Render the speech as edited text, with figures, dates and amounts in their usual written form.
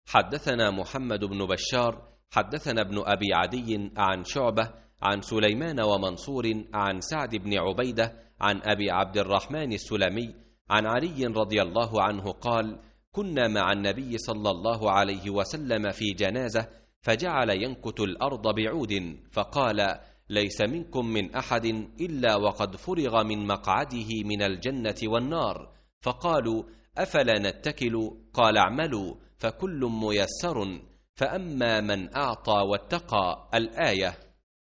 حدثنا محمد بن بشار حدثنا ابن أبي عدي عن شعبة عن سليمان ومنصور عن سعد بن عبيدة عن أبي عبد الرحمن السلمي عن علي رضي الله عنه قال: كنا مع النبي صلى الله عليه وسلم في جنازة، فجعل ينكت الأرض بعود، فقال: ليس منكم من أحد إلا وقد فرغ من مقعده من الجنة والنار. فقالوا: أفلا نتكل؟ قال: اعملوا فكل ميسر، فأما من أعطى واتقى. الآية.